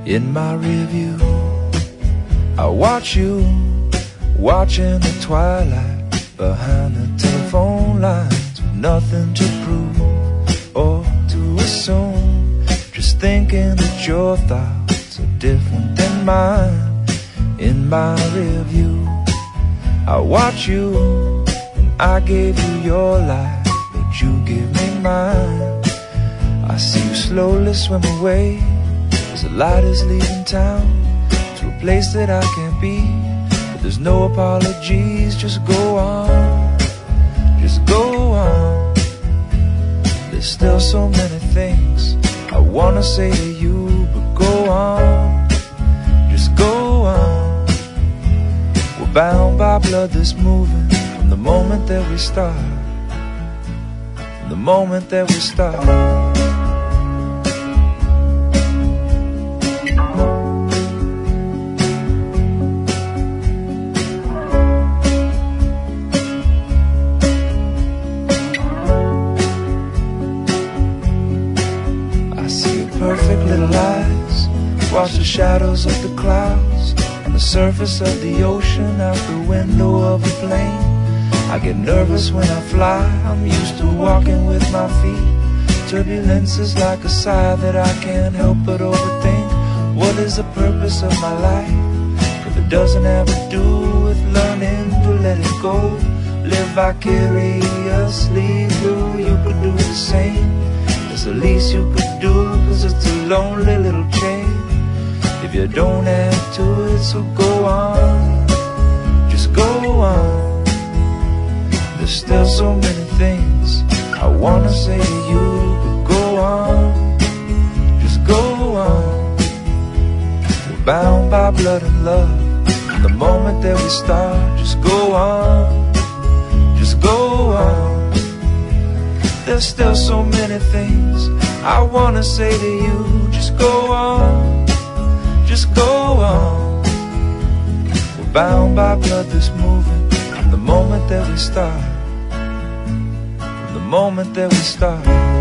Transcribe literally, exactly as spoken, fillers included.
in my review. I watch you watching the twilight behind the telephone lines, with nothing to prove or to assume, just thinking that your thoughts are different than mine in my review. I watch you and I gave you your life, but you give me mine. I see you slowly swim away as the light is leaving town to a place that I can't be. But there's no apologies, just go on, just go on. There's still so many things I wanna say to you, but go on, just go on. We're bound by blood that's moving from the moment that we start, from the moment that we start. Perfect little eyes, watch the shadows of the clouds on the surface of the ocean, out the window of a plane. I get nervous when I fly, I'm used to walking with my feet. Turbulence is like a sigh that I can't help but overthink. What is the purpose of my life if it doesn't have to do with learning to let it go? Live vicariously through, you could do the same. It's the least you could do, cause it's a lonely little chain if you don't add to it. So go on, just go on. There's still so many things I wanna say to you, but go on, just go on. We're bound by blood and love from the moment that we start. Just go on, just go on. There's still so many things I wanna say to you. Just go on, just go on. We're bound by blood that's moving from the moment that we start, from the moment that we start.